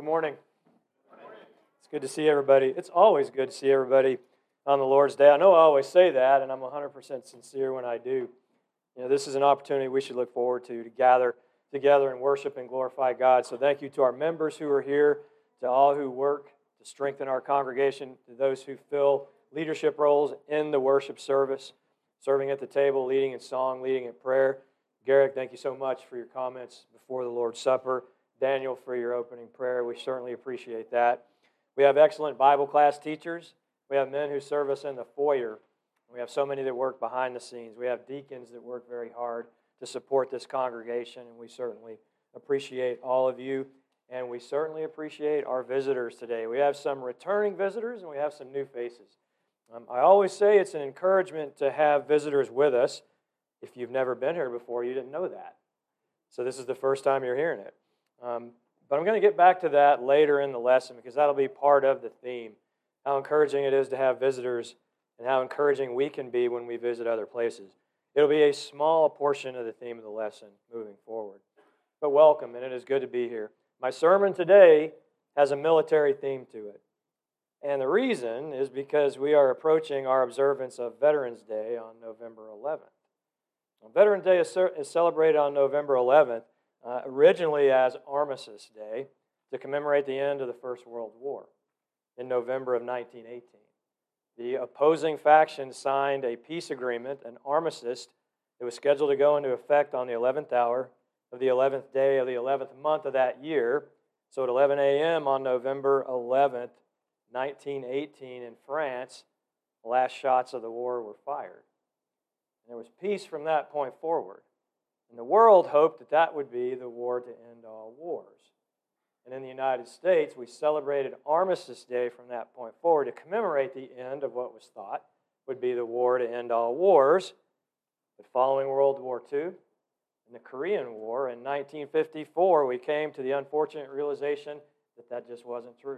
morning. It's good to see everybody. It's always good to see everybody on the Lord's Day. I know I always say that, and I'm 100% sincere when I do. This is an opportunity we should look forward to gather together and worship and glorify God. So thank you to our members who are here, to all who work to strengthen our congregation, to those who fill leadership roles in the worship service, serving at the table, leading in song, leading in prayer. Garrick, thank you so much for your comments before the Lord's Supper. Daniel, for your opening prayer. We certainly appreciate that. We have excellent Bible class teachers. We have men who serve us in the foyer. We have so many that work behind the scenes. We have deacons that work very hard to support this congregation, and we certainly appreciate all of you, and we certainly appreciate our visitors today. We have some returning visitors, and we have some new faces. I always say it's an encouragement to have visitors with us. If you've never been here before, you didn't know that. So this is the first time you're hearing it. But I'm going to get back to that later in the lesson because that'll be part of the theme, how encouraging it is to have visitors and how encouraging we can be when we visit other places. It'll be a small portion of the theme of the lesson moving forward. But welcome, and it is good to be here. My sermon today has a military theme to it. And the reason is because we are approaching our observance of Veterans Day on November 11th. Veterans Day is celebrated on November 11th, originally as Armistice Day, to commemorate the end of the First World War in November of 1918. The opposing factions signed a peace agreement, an armistice, that was scheduled to go into effect on the 11th hour of the 11th day of the 11th month of that year. So at 11 a.m. on November 11th, 1918, in France, the last shots of the war were fired. And there was peace from that point forward. And the world hoped that that would be the war to end all wars. And in the United States, we celebrated Armistice Day from that point forward to commemorate the end of what was thought would be the war to end all wars. But following World War II and the Korean War in 1954, we came to the unfortunate realization that that just wasn't true.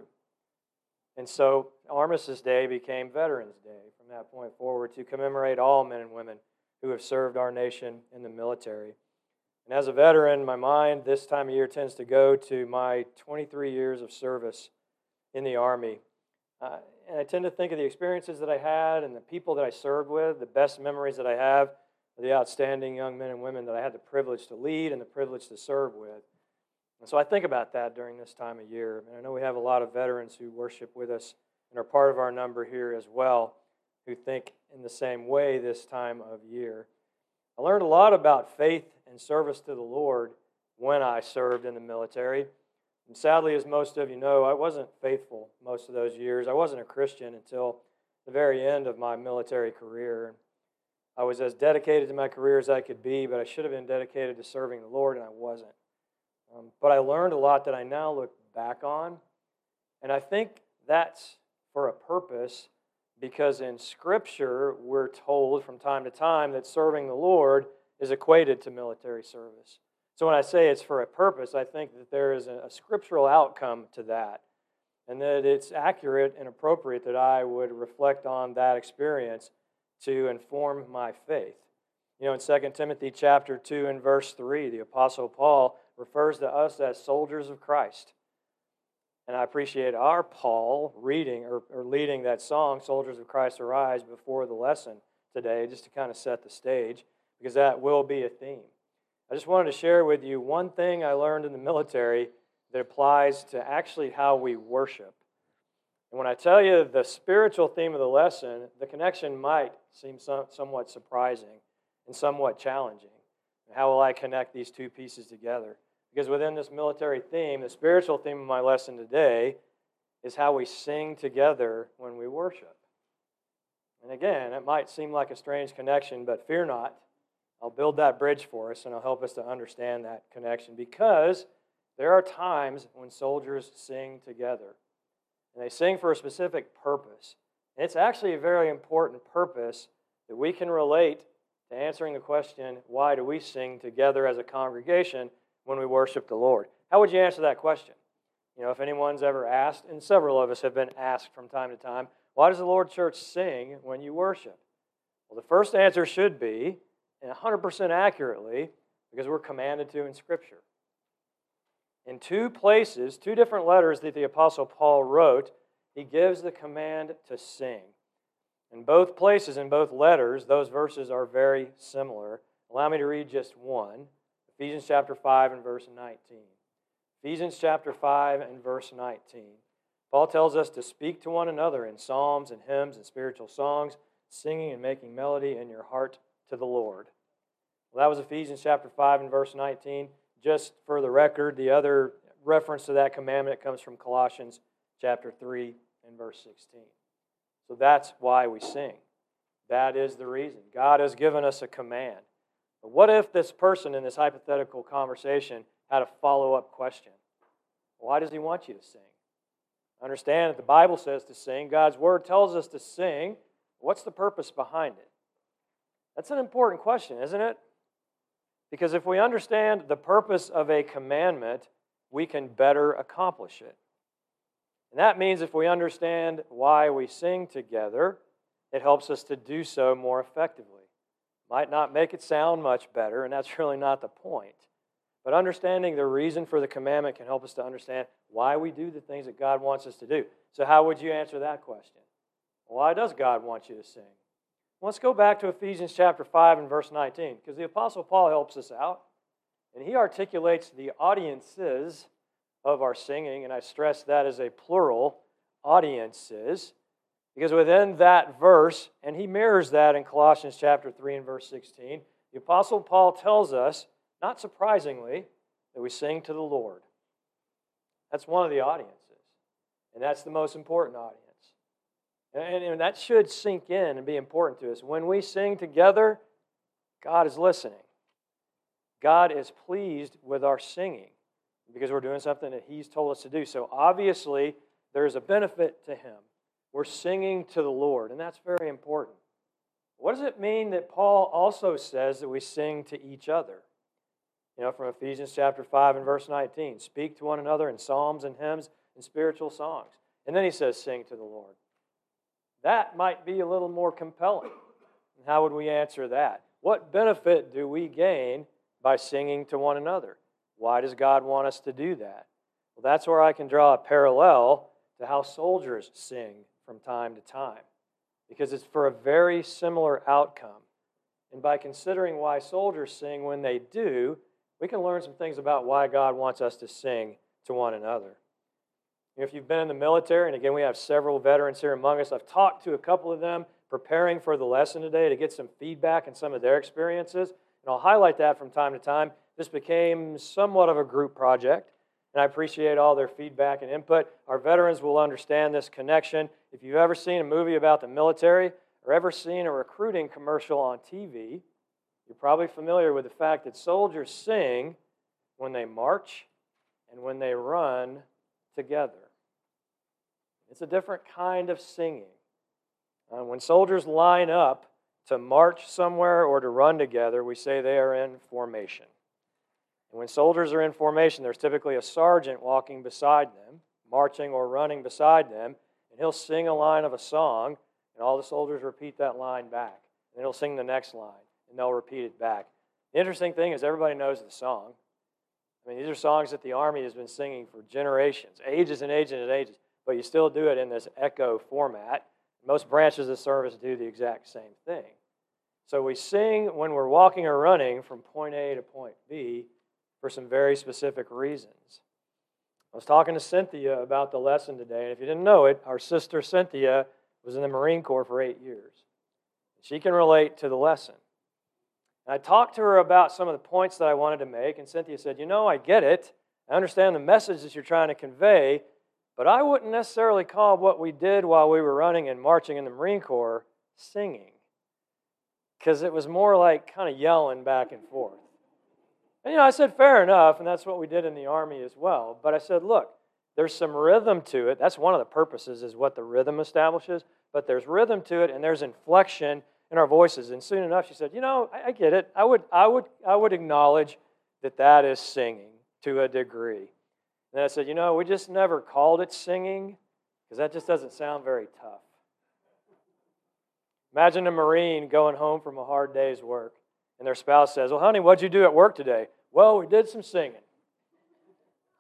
And so Armistice Day became Veterans Day from that point forward to commemorate all men and women who have served our nation in the military. And as a veteran, my mind this time of year tends to go to my 23 years of service in the Army. And I tend to think of the experiences that I had and the people that I served with, the best memories that I have of the outstanding young men and women that I had the privilege to lead and the privilege to serve with. And so I think about that during this time of year. And I know we have a lot of veterans who worship with us and are part of our number here as well, who think in the same way this time of year. I learned a lot about faith and service to the Lord when I served in the military. And sadly, as most of you know, I wasn't faithful most of those years. I wasn't a Christian until the very end of my military career. I was as dedicated to my career as I could be, but I should have been dedicated to serving the Lord, and I wasn't. But I learned a lot that I now look back on, and I think that's for a purpose, because in Scripture, we're told from time to time that serving the Lord is equated to military service. So when I say it's for a purpose, I think that there is a scriptural outcome to that, and that it's accurate and appropriate that I would reflect on that experience to inform my faith. In 2 Timothy chapter 2 and verse 3, the Apostle Paul refers to us as soldiers of Christ. And I appreciate our Paul reading or leading that song, Soldiers of Christ Arise, before the lesson today, just to kind of set the stage, because that will be a theme. I just wanted to share with you one thing I learned in the military that applies to actually how we worship. And when I tell you the spiritual theme of the lesson, the connection might seem somewhat surprising and somewhat challenging. How will I connect these two pieces together? Because within this military theme, the spiritual theme of my lesson today is how we sing together when we worship. And again, it might seem like a strange connection, but fear not. I'll build that bridge for us, and I'll help us to understand that connection, because there are times when soldiers sing together. And they sing for a specific purpose. And it's actually a very important purpose that we can relate to answering the question, why do we sing together as a congregation when we worship the Lord? How would you answer that question? If anyone's ever asked, and several of us have been asked from time to time, why does the Lord Church sing when you worship? Well, the first answer should be, and 100% accurately, because we're commanded to in Scripture. In two places, two different letters that the Apostle Paul wrote, he gives the command to sing. In both places, in both letters, those verses are very similar. Allow me to read just one. Ephesians chapter 5 and verse 19. Ephesians chapter 5 and verse 19. Paul tells us to speak to one another in psalms and hymns and spiritual songs, singing and making melody in your heart to the Lord. Well, that was Ephesians chapter 5 and verse 19. Just for the record, the other reference to that commandment comes from Colossians chapter 3 and verse 16. So that's why we sing. That is the reason. God has given us a command. But what if this person in this hypothetical conversation had a follow-up question? Why does he want you to sing? Understand that the Bible says to sing. God's Word tells us to sing. What's the purpose behind it? That's an important question, isn't it? Because if we understand the purpose of a commandment, we can better accomplish it. And that means if we understand why we sing together, it helps us to do so more effectively. Might not make it sound much better, and that's really not the point. But understanding the reason for the commandment can help us to understand why we do the things that God wants us to do. So how would you answer that question? Why does God want you to sing? Let's go back to Ephesians chapter 5 and verse 19, because the Apostle Paul helps us out, and he articulates the audiences of our singing, and I stress that as a plural, audiences, because within that verse, and he mirrors that in Colossians chapter 3 and verse 16, the Apostle Paul tells us, not surprisingly, that we sing to the Lord. That's one of the audiences, and that's the most important audience. And that should sink in and be important to us. When we sing together, God is listening. God is pleased with our singing because we're doing something that He's told us to do. So obviously, there's a benefit to Him. We're singing to the Lord, and that's very important. What does it mean that Paul also says that we sing to each other? From Ephesians chapter 5 and verse 19, speak to one another in psalms and hymns and spiritual songs. And then he says, sing to the Lord. That might be a little more compelling. And how would we answer that? What benefit do we gain by singing to one another? Why does God want us to do that? Well, that's where I can draw a parallel to how soldiers sing from time to time, because it's for a very similar outcome. And by considering why soldiers sing when they do, we can learn some things about why God wants us to sing to one another. If you've been in the military, and again, we have several veterans here among us, I've talked to a couple of them preparing for the lesson today to get some feedback and some of their experiences, and I'll highlight that from time to time. This became somewhat of a group project, and I appreciate all their feedback and input. Our veterans will understand this connection. If you've ever seen a movie about the military or ever seen a recruiting commercial on TV, you're probably familiar with the fact that soldiers sing when they march and when they run together. It's a different kind of singing. When soldiers line up to march somewhere or to run together, we say they are in formation. And when soldiers are in formation, there's typically a sergeant walking beside them, marching or running beside them, and he'll sing a line of a song, and all the soldiers repeat that line back. And he'll sing the next line, and they'll repeat it back. The interesting thing is everybody knows the song. I mean, these are songs that the Army has been singing for generations, ages and ages and ages, but you still do it in this echo format. Most branches of service do the exact same thing. So we sing when we're walking or running from point A to point B for some very specific reasons. I was talking to Cynthia about the lesson today, and if you didn't know it, our sister Cynthia was in the Marine Corps for 8 years. She can relate to the lesson. And I talked to her about some of the points that I wanted to make, and Cynthia said, I get it. I understand the message that you're trying to convey, but I wouldn't necessarily call what we did while we were running and marching in the Marine Corps singing, because it was more like kind of yelling back and forth. And I said, fair enough, and that's what we did in the Army as well. But I said, look, there's some rhythm to it. That's one of the purposes, is what the rhythm establishes. But there's rhythm to it, and there's inflection in our voices. And soon enough, she said, I get it. I would acknowledge that is singing to a degree. And then I said, we just never called it singing, because that just doesn't sound very tough. Imagine a Marine going home from a hard day's work, and their spouse says, well, honey, what'd you do at work today? Well, we did some singing.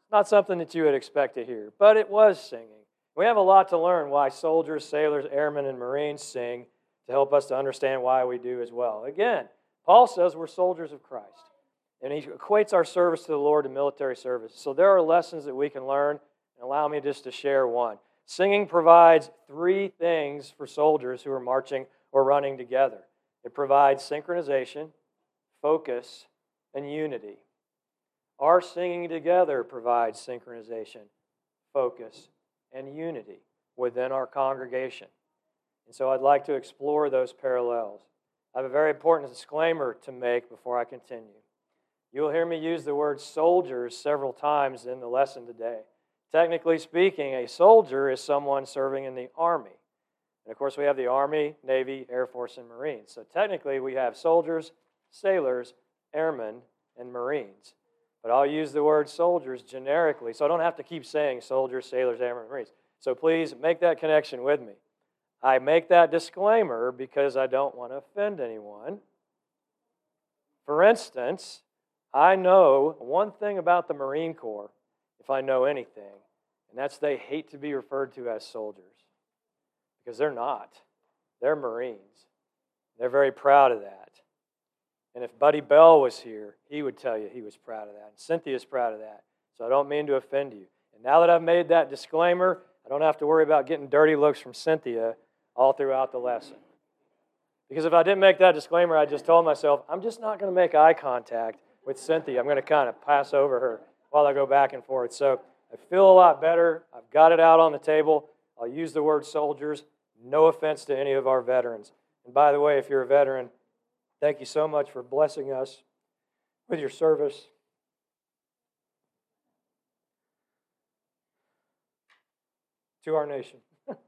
Not something that you would expect to hear, but it was singing. We have a lot to learn why soldiers, sailors, airmen, and Marines sing to help us to understand why we do as well. Again, Paul says we're soldiers of Christ, and he equates our service to the Lord to military service. So there are lessons that we can learn, and allow me just to share one. Singing provides three things for soldiers who are marching or running together. It provides synchronization, focus, and unity. Our singing together provides synchronization, focus, and unity within our congregation. And so I'd like to explore those parallels. I have a very important disclaimer to make before I continue. You'll hear me use the word soldiers several times in the lesson today. Technically speaking, a soldier is someone serving in the Army. And of course, we have the Army, Navy, Air Force, and Marines. So technically, we have soldiers, sailors, airmen, and Marines. But I'll use the word soldiers generically, so I don't have to keep saying soldiers, sailors, airmen, and Marines. So please make that connection with me. I make that disclaimer because I don't want to offend anyone. For instance, I know one thing about the Marine Corps, if I know anything, and that's they hate to be referred to as soldiers, because they're not. They're Marines. They're very proud of that. And if Buddy Bell was here, he would tell you he was proud of that. And Cynthia's proud of that. So I don't mean to offend you. And now that I've made that disclaimer, I don't have to worry about getting dirty looks from Cynthia all throughout the lesson. Because if I didn't make that disclaimer, I just told myself, I'm just not going to make eye contact with Cynthia. I'm going to kind of pass over her while I go back and forth. So I feel a lot better. I've got it out on the table. I'll use the word soldiers. No offense to any of our veterans. And by the way, if you're a veteran, thank you so much for blessing us with your service. To our nation.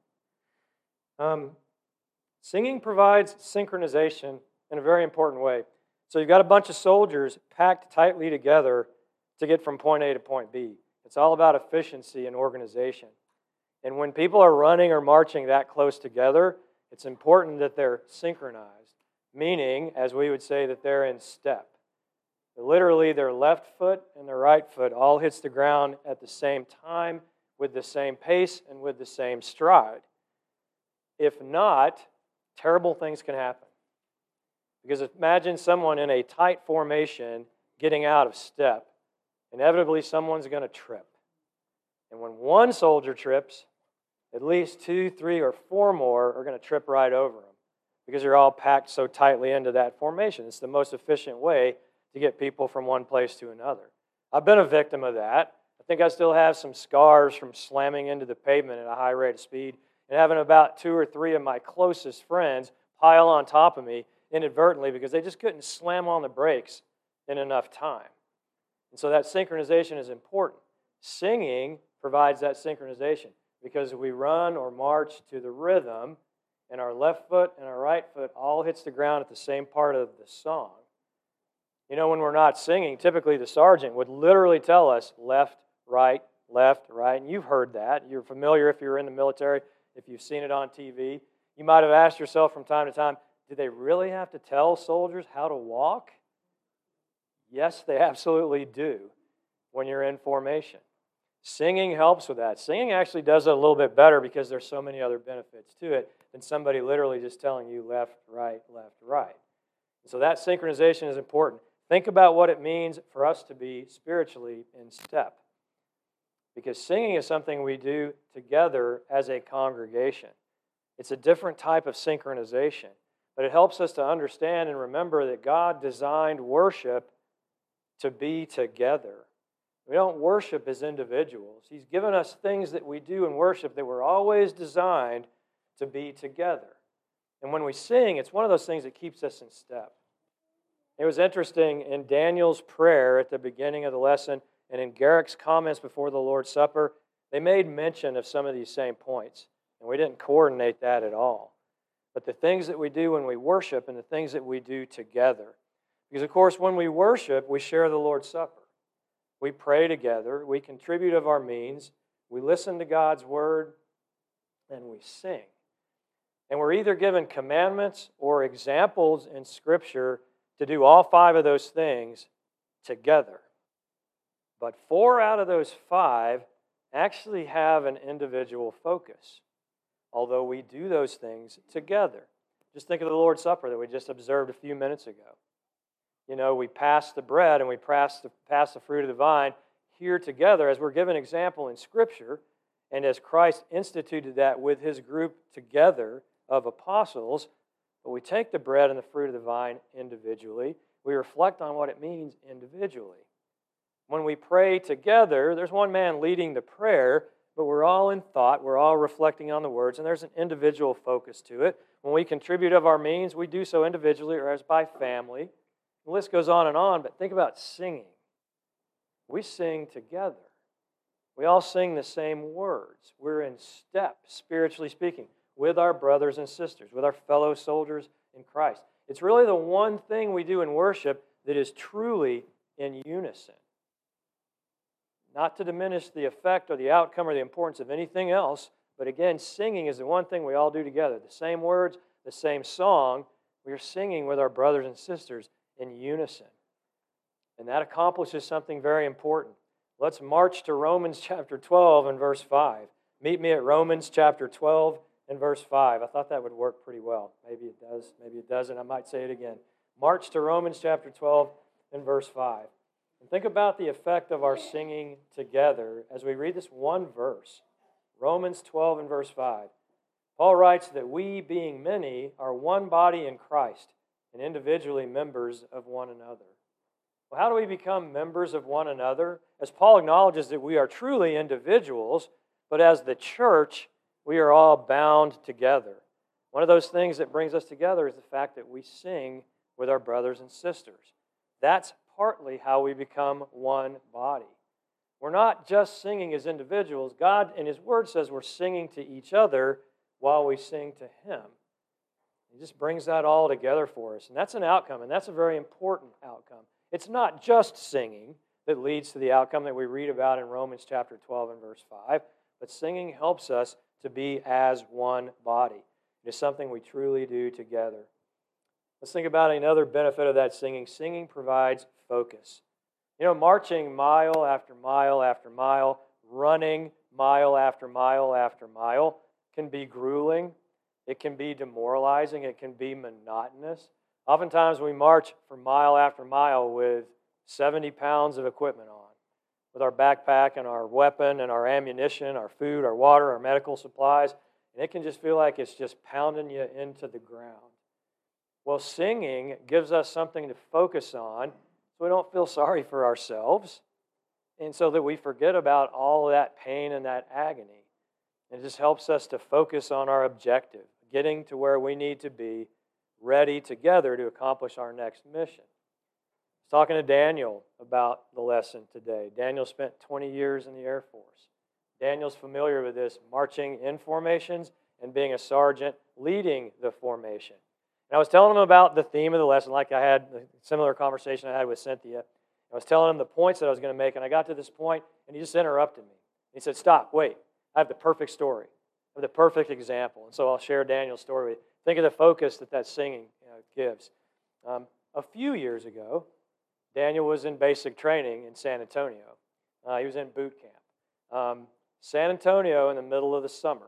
Singing provides synchronization in a very important way. So you've got a bunch of soldiers packed tightly together to get from point A to point B. It's all about efficiency and organization. And when people are running or marching that close together, it's important that they're synchronized, meaning, as we would say, that they're in step. Literally, their left foot and their right foot all hits the ground at the same time, with the same pace and with the same stride. If not, terrible things can happen. Because imagine someone in a tight formation getting out of step. Inevitably, someone's going to trip. And when one soldier trips, at least 2, 3, or 4 more are going to trip right over them because you're all packed so tightly into that formation. It's the most efficient way to get people from one place to another. I've been a victim of that. I think I still have some scars from slamming into the pavement at a high rate of speed and having about 2 or 3 of my closest friends pile on top of me inadvertently because they just couldn't slam on the brakes in enough time. And so that synchronization is important. Singing provides that synchronization because we run or march to the rhythm and our left foot and our right foot all hits the ground at the same part of the song. You know, when we're not singing, typically the sergeant would literally tell us left, right, and you've heard that. You're familiar if you're in the military, if you've seen it on TV. You might have asked yourself from time to time, do they really have to tell soldiers how to walk? Yes, they absolutely do when you're in formation. Singing helps with that. Singing actually does it a little bit better because there's so many other benefits to it than somebody literally just telling you left, right, left, right. So that synchronization is important. Think about what it means for us to be spiritually in step. Because singing is something we do together as a congregation. It's a different type of synchronization, but it helps us to understand and remember that God designed worship to be together. We don't worship as individuals. He's given us things that we do in worship that were always designed to be together. And when we sing, it's one of those things that keeps us in step. It was interesting in Daniel's prayer at the beginning of the lesson and in Garrick's comments before the Lord's Supper, they made mention of some of these same points. And we didn't coordinate that at all. But the things that we do when we worship and the things that we do together. Because, of course, when we worship, we share the Lord's Supper. We pray together. We contribute of our means. We listen to God's Word. And we sing. And we're either given commandments or examples in Scripture to do all 5 of those things together. But 4 out of those 5 actually have an individual focus, although we do those things together. Just think of the Lord's Supper that we just observed a few minutes ago. You know, we pass the bread and we pass the fruit of the vine here together as we're given example in Scripture, and as Christ instituted that with his group together of apostles. But we take the bread and the fruit of the vine individually. We reflect on what it means individually. When we pray together, there's one man leading the prayer, but we're all in thought, we're all reflecting on the words, and there's an individual focus to it. When we contribute of our means, we do so individually or as by family. The list goes on, but think about singing. We sing together. We all sing the same words. We're in step, spiritually speaking, with our brothers and sisters, with our fellow soldiers in Christ. It's really the one thing we do in worship that is truly in unison. Not to diminish the effect or the outcome or the importance of anything else, but again, singing is the one thing we all do together. The same words, the same song, we are singing with our brothers and sisters in unison. And that accomplishes something very important. Let's march to Romans chapter 12 and verse 5. Meet me at Romans chapter 12 and verse 5. I thought that would work pretty well. Maybe it does, maybe it doesn't. I might say it again. March to Romans chapter 12 and verse 5. And think about the effect of our singing together as we read this one verse. Romans 12 and verse 5. Paul writes that we, being many, are one body in Christ and individually members of one another. Well, how do we become members of one another? As Paul acknowledges that we are truly individuals, but as the church, we are all bound together. One of those things that brings us together is the fact that we sing with our brothers and sisters. That's partly how we become one body. We're not just singing as individuals. God, in His Word, says we're singing to each other while we sing to Him. He just brings that all together for us. And that's an outcome, and that's a very important outcome. It's not just singing that leads to the outcome that we read about in Romans chapter 12 and verse 5, but singing helps us to be as one body. It is something we truly do together. Let's think about another benefit of that singing. Singing provides focus. You know, marching mile after mile after mile, running mile after mile after mile can be grueling. It can be demoralizing. It can be monotonous. Oftentimes we march for mile after mile with 70 pounds of equipment on, with our backpack and our weapon and our ammunition, our food, our water, our medical supplies, and it can just feel like it's just pounding you into the ground. Well, singing gives us something to focus on so we don't feel sorry for ourselves and so that we forget about all of that pain and that agony. It just helps us to focus on our objective, getting to where we need to be, ready together to accomplish our next mission. I was talking to Daniel about the lesson today. Daniel spent 20 years in the Air Force. Daniel's familiar with this, marching in formations and being a sergeant leading the formation. And I was telling him about the theme of the lesson, like I had a similar conversation I had with Cynthia. I was telling him the points that I was going to make, and I got to this point, and he just interrupted me. He said, "Stop, wait, I have the perfect story. I have the perfect example." And so I'll share Daniel's story with you. Think of the focus that singing gives. A few years ago, Daniel was in basic training in San Antonio. He was in boot camp. San Antonio in the middle of the summer.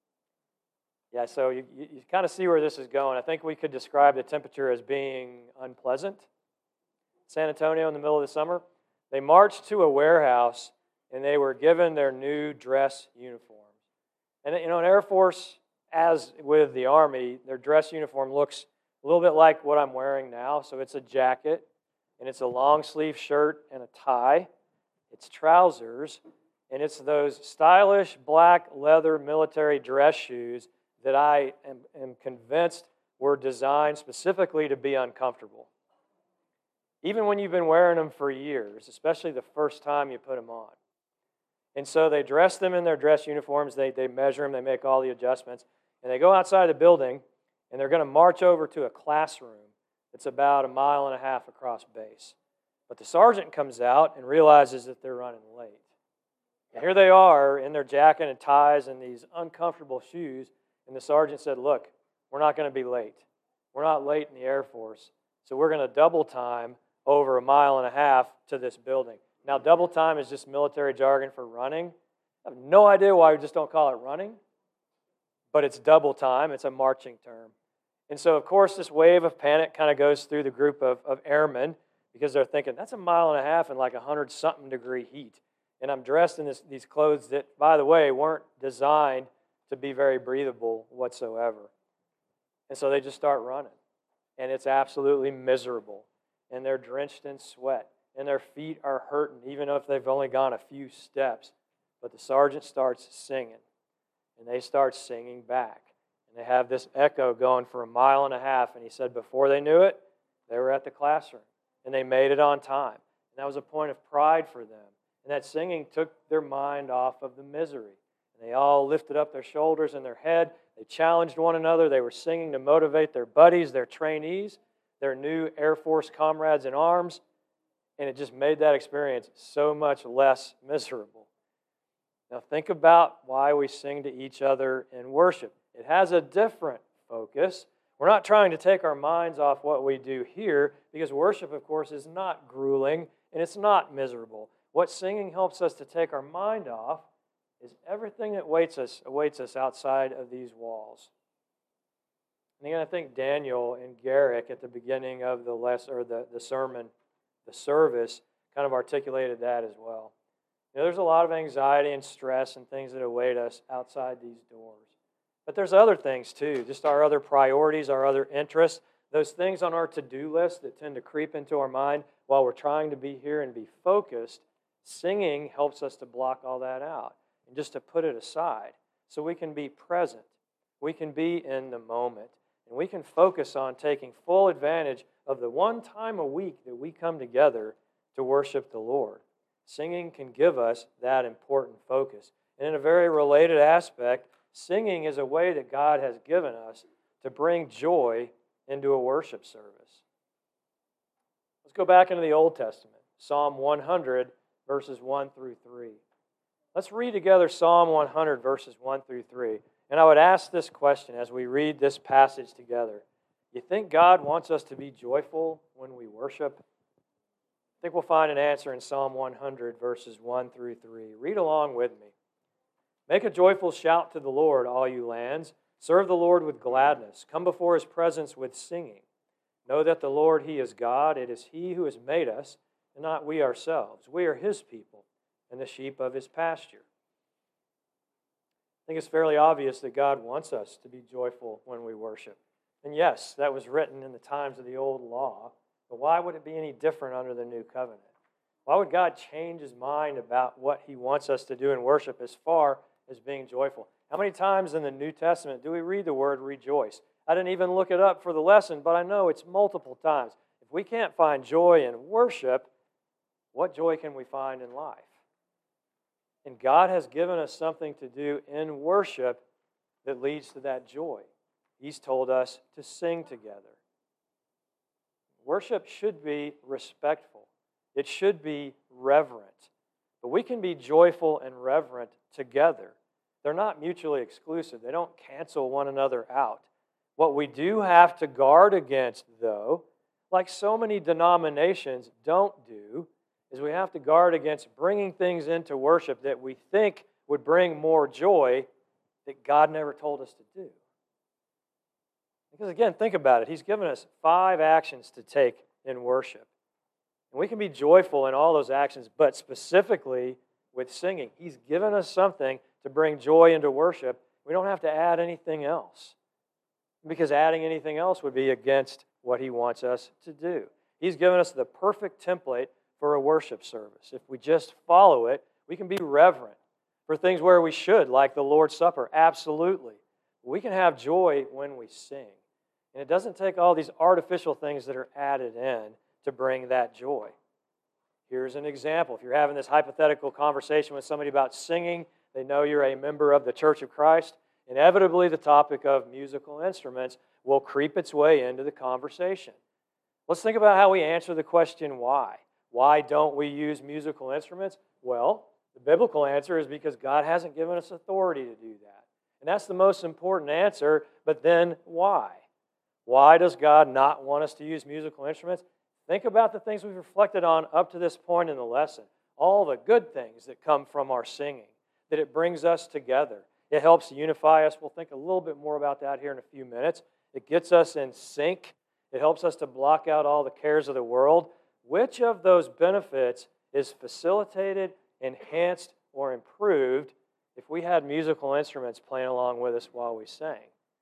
Yeah, so you kind of see where this is going. I think we could describe the temperature as being unpleasant. San Antonio in the middle of the summer. They marched to a warehouse and they were given their new dress uniforms. And you know, in Air Force, as with the Army, their dress uniform looks a little bit like what I'm wearing now. So it's a jacket, and it's a long sleeve shirt and a tie. It's trousers, and it's those stylish black leather military dress shoes that I am convinced were designed specifically to be uncomfortable. Even when you've been wearing them for years, especially the first time you put them on. And so they dress them in their dress uniforms, they measure them, they make all the adjustments, and they go outside the building, and they're going to march over to a classroom that's about 1.5 miles across base. But the sergeant comes out and realizes that they're running late. And here they are in their jacket and ties and these uncomfortable shoes, and the sergeant said, "Look, we're not going to be late. We're not late in the Air Force, so we're going to double time over 1.5 miles to this building. Now, double time is just military jargon for running. I have no idea why we just don't call it running, but it's double time. It's a marching term. And so, of course, this wave of panic kind of goes through the group of airmen because they're thinking, that's a mile and a half in like 100-something degree heat. And I'm dressed in these clothes that, by the way, weren't designed to be very breathable whatsoever. And so they just start running. And it's absolutely miserable. And they're drenched in sweat. And their feet are hurting, even if they've only gone a few steps. But the sergeant starts singing. And they start singing back. And they have this echo going for a mile and a half. And he said before they knew it, they were at the classroom. And they made it on time. And that was a point of pride for them. And that singing took their mind off of the misery. And they all lifted up their shoulders and their head. They challenged one another. They were singing to motivate their buddies, their trainees, their new Air Force comrades in arms. And it just made that experience so much less miserable. Now think about why we sing to each other in worship. It has a different focus. We're not trying to take our minds off what we do here because worship, of course, is not grueling and it's not miserable. What singing helps us to take our mind off is everything that awaits us outside of these walls. And again, I think Daniel and Garrick at the beginning of the sermon, the service, kind of articulated that as well. You know, there's a lot of anxiety and stress and things that await us outside these doors. But there's other things too, just our other priorities, our other interests, those things on our to-do list that tend to creep into our mind while we're trying to be here and be focused. Singing helps us to block all that out and just to put it aside so we can be present. We can be in the moment. And we can focus on taking full advantage of the one time a week that we come together to worship the Lord. Singing can give us that important focus. And in a very related aspect, singing is a way that God has given us to bring joy into a worship service. Let's go back into the Old Testament, Psalm 100, verses 1 through 3. Let's read together Psalm 100, verses 1 through 3. And I would ask this question as we read this passage together. You think God wants us to be joyful when we worship? I think we'll find an answer in Psalm 100, verses 1 through 3. Read along with me. Make a joyful shout to the Lord, all you lands. Serve the Lord with gladness. Come before His presence with singing. Know that the Lord, He is God. It is He who has made us, and not we ourselves. We are His people and the sheep of His pasture. I think it's fairly obvious that God wants us to be joyful when we worship. And yes, that was written in the times of the old law, but why would it be any different under the new covenant? Why would God change His mind about what He wants us to do in worship as far as being joyful? How many times in the New Testament do we read the word rejoice? I didn't even look it up for the lesson, but I know it's multiple times. If we can't find joy in worship, what joy can we find in life? And God has given us something to do in worship that leads to that joy. He's told us to sing together. Worship should be respectful. It should be reverent. But we can be joyful and reverent together. They're not mutually exclusive. They don't cancel one another out. What we do have to guard against, though, like so many denominations don't do, is we have to guard against bringing things into worship that we think would bring more joy that God never told us to do. Because again, think about it. He's given us 5 actions to take in worship. And we can be joyful in all those actions, but specifically with singing. He's given us something to bring joy into worship. We don't have to add anything else. Because adding anything else would be against what He wants us to do. He's given us the perfect template for a worship service. If we just follow it, we can be reverent for things where we should, like the Lord's Supper, absolutely. We can have joy when we sing. And it doesn't take all these artificial things that are added in to bring that joy. Here's an example. If you're having this hypothetical conversation with somebody about singing, they know you're a member of the Church of Christ, inevitably the topic of musical instruments will creep its way into the conversation. Let's think about how we answer the question, why? Why don't we use musical instruments? Well, the biblical answer is because God hasn't given us authority to do that. And that's the most important answer, but then why? Why does God not want us to use musical instruments? Think about the things we've reflected on up to this point in the lesson. all the good things that come from our singing, that it brings us together. It helps unify us. We'll think a little bit more about that here in a few minutes. It gets us in sync. It helps us to block out all the cares of the world. Which of those benefits is facilitated, enhanced, or improved if we had musical instruments playing along with us while we sang?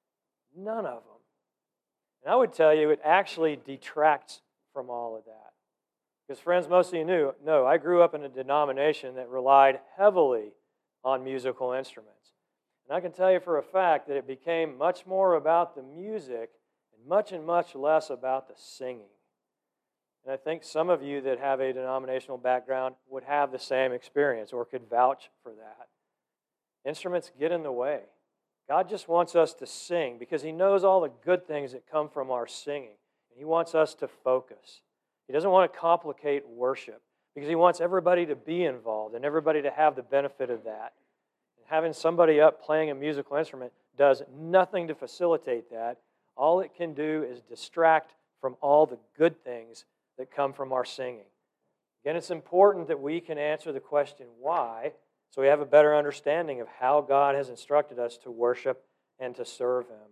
None of them. And I would tell you it actually detracts from all of that. Because friends, most of you know, I grew up in a denomination that relied heavily on musical instruments. And I can tell you for a fact that it became much more about the music and much less about the singing. And I think some of you that have a denominational background would have the same experience or could vouch for that. Instruments get in the way. God just wants us to sing because He knows all the good things that come from our singing. And He wants us to focus. He doesn't want to complicate worship because He wants everybody to be involved and everybody to have the benefit of that. And having somebody up playing a musical instrument does nothing to facilitate that. All it can do is distract from all the good things that come from our singing. Again, it's important that we can answer the question why, so we have a better understanding of how God has instructed us to worship and to serve Him.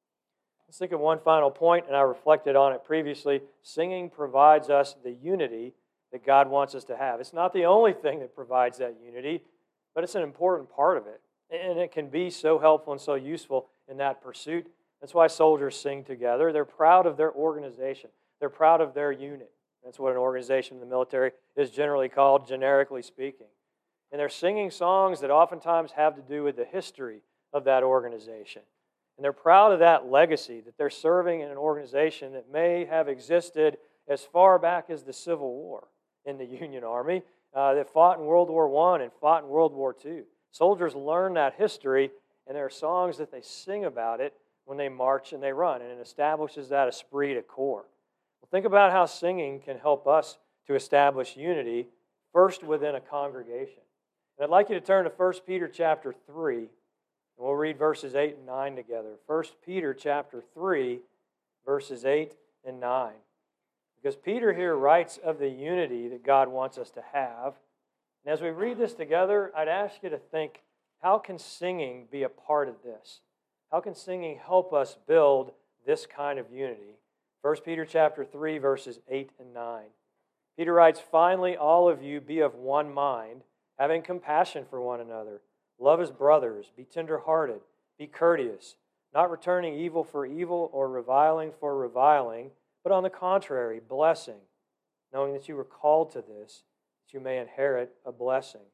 Let's think of one final point, and I reflected on it previously. Singing provides us the unity that God wants us to have. It's not the only thing that provides that unity, but it's an important part of it. And it can be so helpful and so useful in that pursuit. That's why soldiers sing together. They're proud of their organization. They're proud of their unit. That's what an organization in the military is generally called, generically speaking. And they're singing songs that oftentimes have to do with the history of that organization. And they're proud of that legacy, that they're serving in an organization that may have existed as far back as the Civil War in the Union Army, that fought in World War I and fought in World War II. Soldiers learn that history, and there are songs that they sing about it when they march and they run, and it establishes that esprit de corps. Well, think about how singing can help us to establish unity first within a congregation. And I'd like you to turn to 1 Peter chapter 3, and we'll read verses 8 and 9 together. 1 Peter chapter 3, verses 8 and 9. Because Peter here writes of the unity that God wants us to have. And as we read this together, I'd ask you to think, how can singing be a part of this? How can singing help us build this kind of unity? 1 Peter chapter 3, verses 8 and 9. Peter writes, "Finally, all of you be of one mind, having compassion for one another. Love as brothers, be tender-hearted, be courteous, not returning evil for evil or reviling for reviling, but on the contrary, blessing, knowing that you were called to this, that you may inherit a blessing."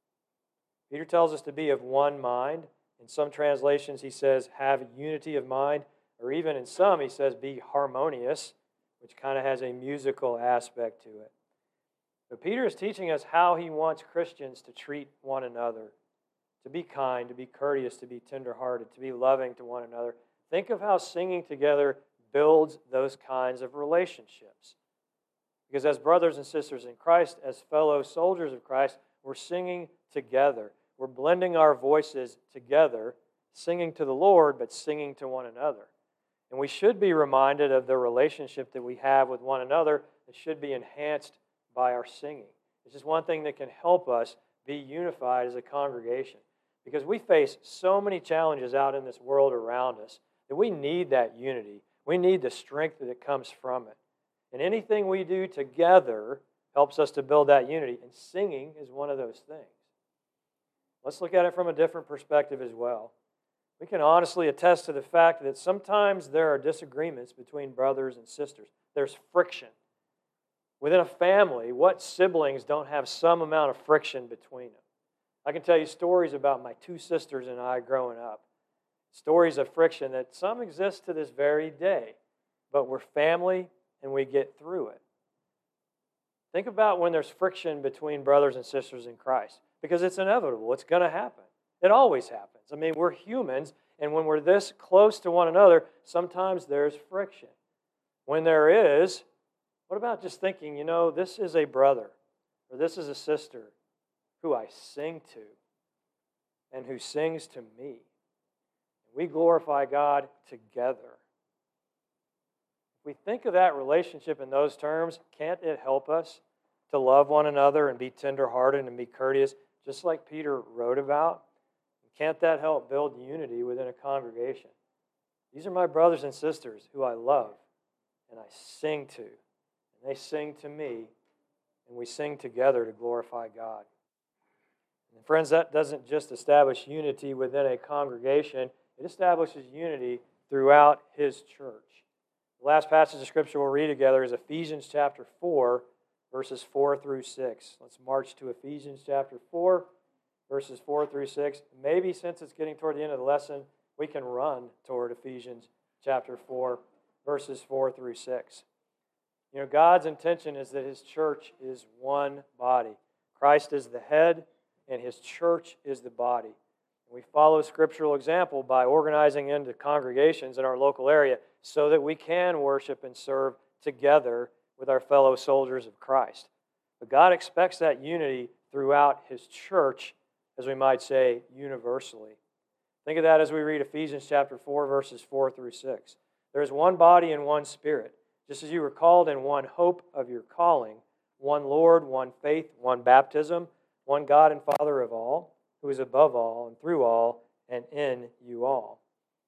Peter tells us to be of one mind. In some translations, he says, have unity of mind, or even in some, he says, be harmonious, which kind of has a musical aspect to it. But Peter is teaching us how he wants Christians to treat one another, to be kind, to be courteous, to be tenderhearted, to be loving to one another. Think of how singing together builds those kinds of relationships. Because as brothers and sisters in Christ, as fellow soldiers of Christ, we're singing together. We're blending our voices together, singing to the Lord, but singing to one another. And we should be reminded of the relationship that we have with one another that should be enhanced by our singing. It's just one thing that can help us be unified as a congregation. Because we face so many challenges out in this world around us that we need that unity. We need the strength that comes from it. And anything we do together helps us to build that unity. And singing is one of those things. Let's look at it from a different perspective as well. We can honestly attest to the fact that sometimes there are disagreements between brothers and sisters. There's friction. Within a family, what siblings don't have some amount of friction between them? I can tell you stories about my two sisters and I growing up. Stories of friction that some exist to this very day. But we're family and we get through it. Think about when there's friction between brothers and sisters in Christ. Because it's inevitable. It's going to happen. It always happens. I mean, we're humans, and when we're this close to one another, sometimes there's friction. When there is, what about just thinking, this is a brother, or this is a sister who I sing to, and who sings to me. We glorify God together. If we think of that relationship in those terms, can't it help us to love one another and be tenderhearted and be courteous, just like Peter wrote about. Can't that help build unity within a congregation? These are my brothers and sisters who I love and I sing to. And they sing to me, and we sing together to glorify God. And friends, that doesn't just establish unity within a congregation, it establishes unity throughout His church. The last passage of Scripture we'll read together is Ephesians chapter 4, verses 4 through 6. Let's march to Ephesians chapter 4, verses 4 through 6. Maybe since it's getting toward the end of the lesson, we can run toward Ephesians chapter 4, verses 4 through 6. You know, God's intention is that His church is one body. Christ is the head, and His church is the body. And we follow scriptural example by organizing into congregations in our local area so that we can worship and serve together with our fellow soldiers of Christ. But God expects that unity throughout His church, as we might say, universally. Think of that as we read Ephesians chapter 4, verses 4 through 6. There is one body and one Spirit, just as you were called in one hope of your calling, one Lord, one faith, one baptism, one God and Father of all, who is above all and through all and in you all.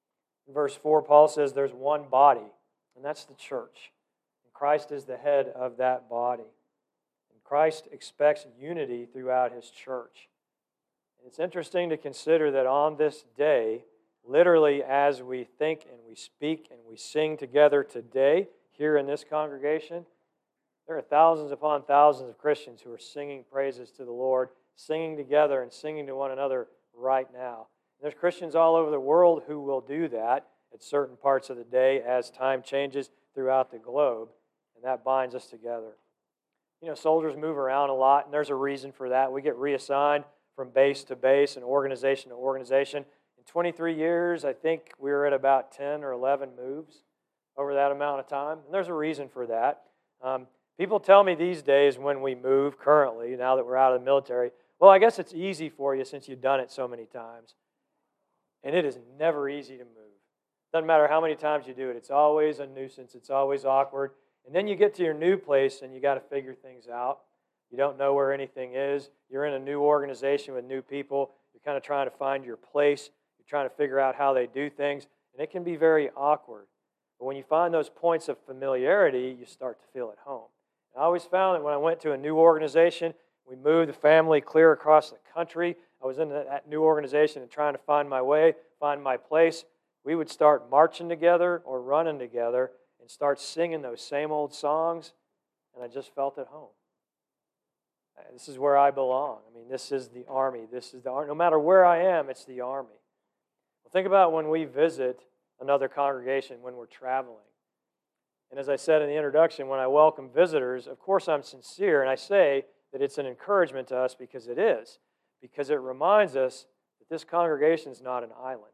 In verse 4, Paul says there's one body, and that's the church. And Christ is the head of that body. And Christ expects unity throughout His church. It's interesting to consider that on this day, literally as we think and we speak and we sing together today here in this congregation, there are thousands upon thousands of Christians who are singing praises to the Lord, singing together and singing to one another right now. And there's Christians all over the world who will do that at certain parts of the day as time changes throughout the globe, and that binds us together. You know, soldiers move around a lot, and there's a reason for that. We get reassigned from base to base and organization to organization. In 23 years, I think we were at about 10 or 11 moves over that amount of time, and there's a reason for that. People tell me these days when we move currently, now that we're out of the military, well, I guess it's easy for you since you've done it so many times. And it is never easy to move. Doesn't matter how many times you do it. It's always a nuisance. It's always awkward. And then you get to your new place and you got to figure things out. You don't know where anything is. You're in a new organization with new people. You're kind of trying to find your place. You're trying to figure out how they do things. And it can be very awkward. But when you find those points of familiarity, you start to feel at home. I always found that when I went to a new organization, we moved the family clear across the country. I was in that new organization and trying to find my way, find my place. We would start marching together or running together and start singing those same old songs, and I just felt at home. This is where I belong. I mean, this is the Army. This is the Army. No matter where I am, it's the Army. Well, think about when we visit another congregation, when we're traveling. And as I said in the introduction, when I welcome visitors, of course I'm sincere, and I say that it's an encouragement to us because it is, because it reminds us that this congregation is not an island.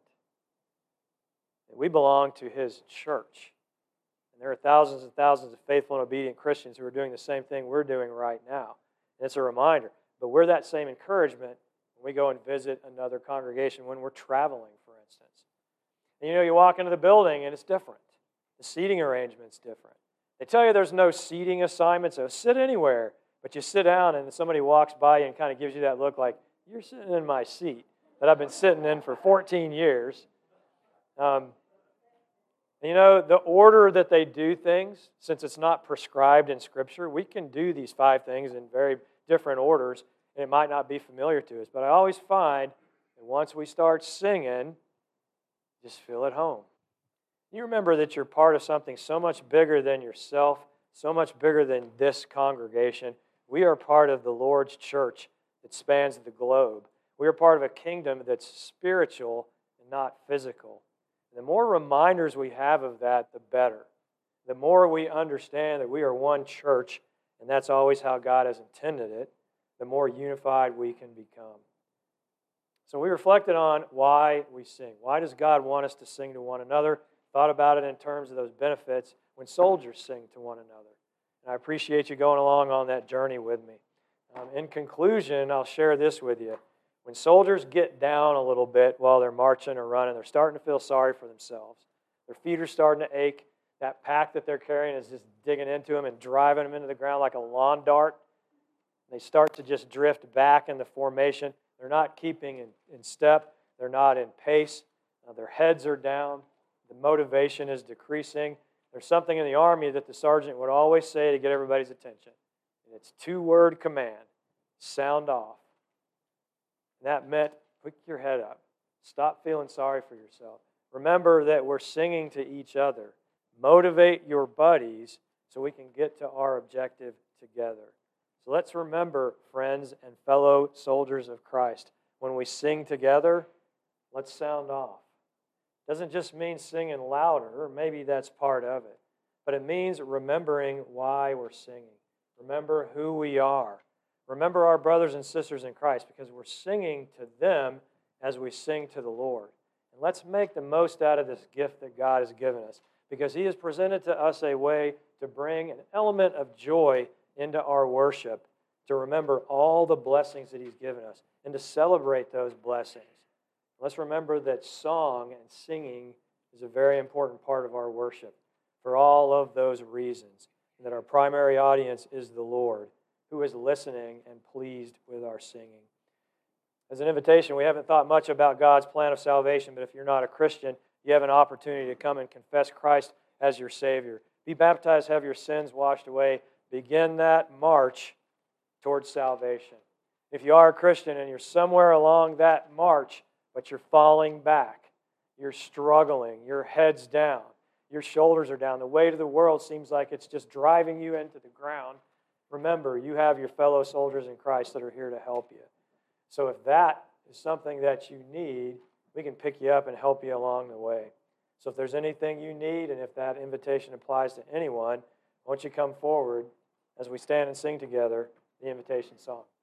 That we belong to His church. And there are thousands and thousands of faithful and obedient Christians who are doing the same thing we're doing right now. And it's a reminder. But we're that same encouragement when we go and visit another congregation, when we're traveling, for instance. And you know, you walk into the building and it's different. The seating arrangement's different. They tell you there's no seating assignment, so sit anywhere. But you sit down and somebody walks by you and kind of gives you that look like, you're sitting in my seat that I've been sitting in for 14 years. You know, the order that they do things, since it's not prescribed in Scripture, we can do these 5 things in very different orders, and it might not be familiar to us. But I always find that once we start singing, just feel at home. You remember that you're part of something so much bigger than yourself, so much bigger than this congregation. We are part of the Lord's church that spans the globe. We are part of a kingdom that's spiritual and not physical. The more reminders we have of that, the better. The more we understand that we are one church, and that's always how God has intended it, the more unified we can become. So we reflected on why we sing. Why does God want us to sing to one another? Thought about it in terms of those benefits when soldiers sing to one another. And I appreciate you going along on that journey with me. In conclusion, I'll share this with you. When soldiers get down a little bit while they're marching or running, they're starting to feel sorry for themselves. Their feet are starting to ache. That pack that they're carrying is just digging into them and driving them into the ground like a lawn dart. They start to just drift back in the formation. They're not keeping in step. They're not in pace. Their heads are down. The motivation is decreasing. There's something in the Army that the sergeant would always say to get everybody's attention. And it's 2-word command: sound off. And that meant pick your head up. Stop feeling sorry for yourself. Remember that we're singing to each other. Motivate your buddies so we can get to our objective together. So let's remember, friends and fellow soldiers of Christ, when we sing together, let's sound off. It doesn't just mean singing louder, or maybe that's part of it, but it means remembering why we're singing. Remember who we are. Remember our brothers and sisters in Christ, because we're singing to them as we sing to the Lord. And let's make the most out of this gift that God has given us, because He has presented to us a way to bring an element of joy into our worship, to remember all the blessings that He's given us, and to celebrate those blessings. Let's remember that song and singing is a very important part of our worship for all of those reasons, and that our primary audience is the Lord, who is listening and pleased with our singing. As an invitation, we haven't thought much about God's plan of salvation, but if you're not a Christian, you have an opportunity to come and confess Christ as your Savior. Be baptized, have your sins washed away. Begin that march towards salvation. If you are a Christian and you're somewhere along that march, but you're falling back, you're struggling, your head's down, your shoulders are down, the weight of the world seems like it's just driving you into the ground, remember, you have your fellow soldiers in Christ that are here to help you. So if that is something that you need, we can pick you up and help you along the way. So if there's anything you need, and if that invitation applies to anyone, won't you come forward as we stand and sing together the invitation song.